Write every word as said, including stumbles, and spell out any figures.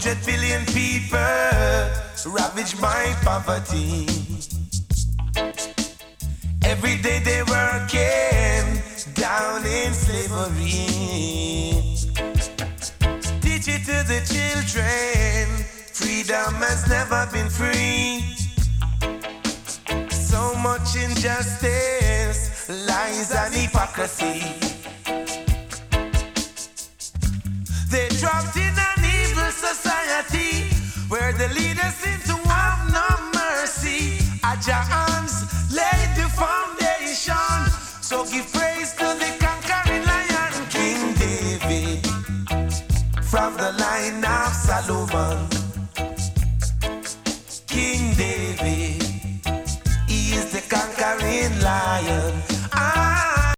hundred billion people ravaged by poverty. Every day they working down in slavery. Teach it to the children, freedom has never been free. So much injustice, lies and hypocrisy. They dropped in an evil society where the leaders seem to have no mercy. Ajah hands laid the foundation, so give praise to the conquering lion, King David, from the line of Solomon. King David, he is the conquering lion,